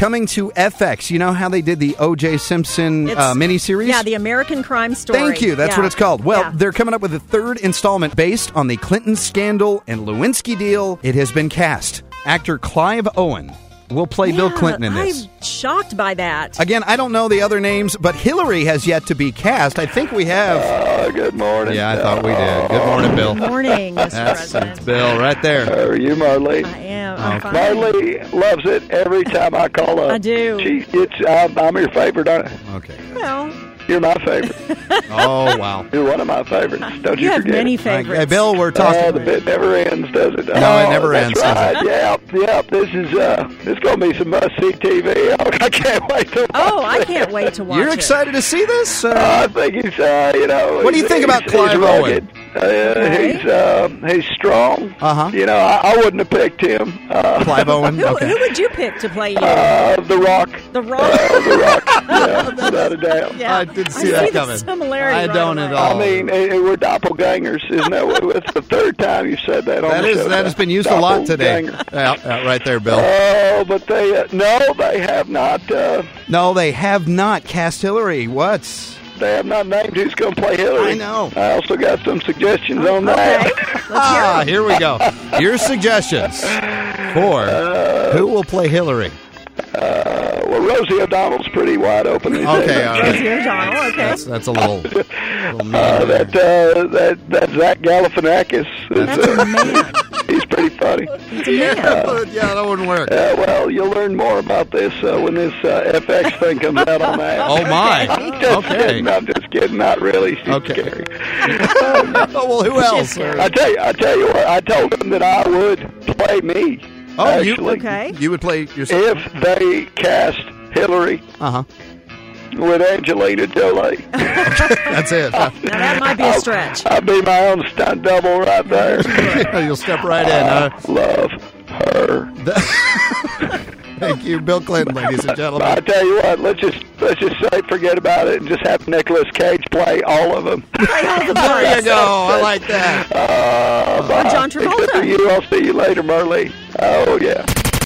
coming to FX. You know how they did the O.J. Simpson miniseries? Yeah, the American Crime Story. Thank you. That's what it's called. Well, they're coming up with a third installment based on the Clinton scandal and Lewinsky deal. It has been cast. Actor Clive Owen will play Bill Clinton in this. I'm shocked by that. Again, I don't know the other names, but Hillary has yet to be cast. I think we have. Good morning. Yeah, I thought we did. Good morning, Bill. Good morning, Mr. President. It's Bill right there. How are you, Marlene? I am. I'm fine. Marlene loves it every time I call up. I do. I'm your favorite, aren't I? Okay. Well, You're my favorite. Oh, wow. You're one of my favorites. Don't you you have forget many it. favorites. Hey, Bill, we're talking. The bit never ends, does it? No, it never ends, does right. Yep. This is going to be some must-see TV. I can't wait to watch I can't wait to watch You're it. excited to see this? I think he's, What do you think about Clive Owen? He's strong. Uh-huh. I wouldn't have picked him. Clive Owen? Who Okay. would you pick to play you? The Rock. The Rock? The Rock. Yeah, without a doubt. Yeah. I didn't see that coming. The similarity I don't right at away. all. I mean, we're doppelgangers, isn't that what? It's the third time you said that on the show. That has been used a lot today. Yeah, right there, Bill. Oh, but they have not. No, they have not cast Hillary. What? They have not named who's going to play Hillary. I know. I also got some suggestions on that. Here we go. Your suggestions for who will play Hillary. Well, Rosie O'Donnell's pretty wide open. Okay, all right. Rosie O'Donnell, okay. That's a little mean. That Zach Galifianakis. That's a man. He's pretty funny. He's a man. Yeah, that wouldn't work. Well, you'll learn more about this when this FX thing comes out on that. Oh, my. Okay. I'm just kidding. Not really. She's scary. Well, who else? I tell you what. I told them that I would play me. Oh, actually. You would play yourself? If they cast Hillary with Angelina Jolie. That's it. Now, that might be a stretch. I'll be my own stunt double right there. You'll step right in. Love her. Thank you, Bill Clinton, ladies and gentlemen. I tell you what, let's just say forget about it and just have Nicolas Cage play all of them. There you go. I like that. Or John Travolta. Except for you, I'll see you later, Marley. Oh, yeah.